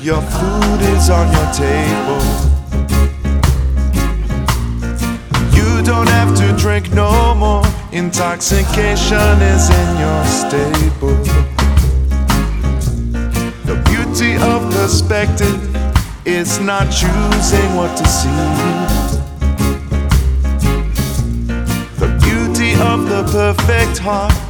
Your food is on your table. You don't have to drink no more. Intoxication is in your stable. The beauty of perspective is not choosing what to see. The beauty of the perfect heart